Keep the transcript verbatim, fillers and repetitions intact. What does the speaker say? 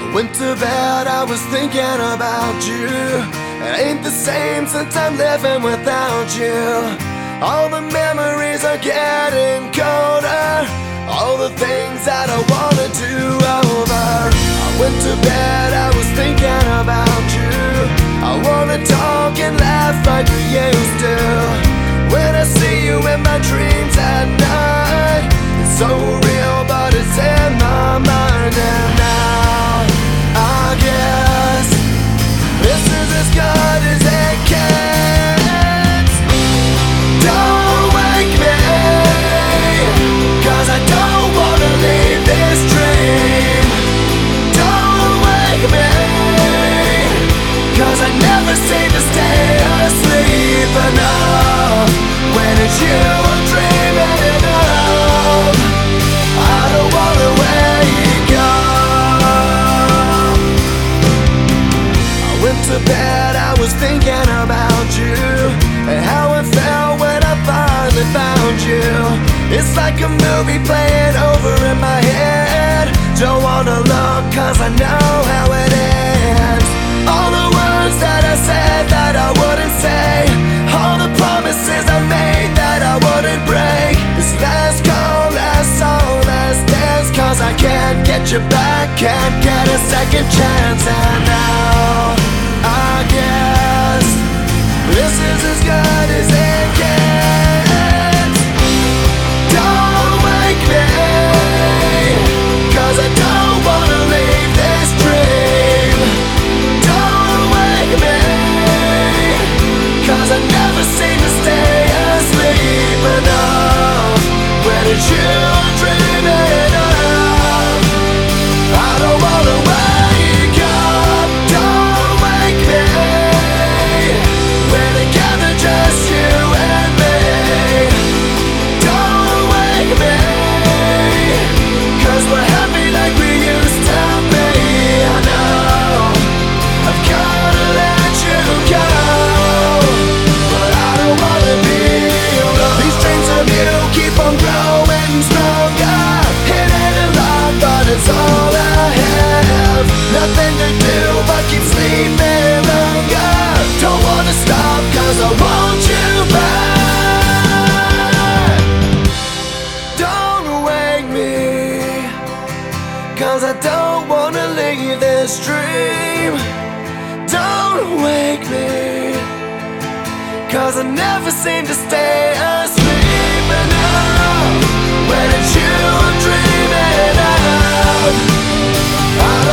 Went to bed, I was thinking about you. It ain't the same since I'm living without you. All the memories are getting colder, all the things that I wanna do over. I went to bed, I was thinking about you. I wanna talk and laugh like we used to. When I see you in my dreams at night, it's so real, but it's in my mind. And now I guess this is as good as it gets. Don't wake me, 'cause I don't wanna leave this dream. Don't wake me, 'cause I never seem to stay asleep enough. When it's you I'm dreaming of, I don't wanna wake up. I went to bed, I was thinking about you, and how it felt when I finally found you. It's like a movie playing over in my head. Don't wanna look 'cause I know how it ends. All the words that I said that I wouldn't say, all the promises I made that I wouldn't break. This last call, last song, last dance, 'cause I can't get you back, can't get a second chance. And now I guess this is as good as it gets. Don't wake me, 'cause I don't wanna leave this dream. Don't wake me, 'cause I never seem to stay asleep enough. When it's you I'm dreaming of, I don't wanna wake up. Don't wake me, we're together just you and me. Don't wake me, 'cause we're happy like we used to be. I know I've gotta let you go, but I don't wanna be alone. These dreams of you keep on growing stronger. It ain't a lot, but it's all I have. Nothing to do but keep sleeping longer. Don't wanna stop 'cause I want you back. Don't wake me, 'cause I don't wanna leave this dream. Don't wake me, 'cause I never seem to stay asleep enough. When it's you I'm dreaming of, I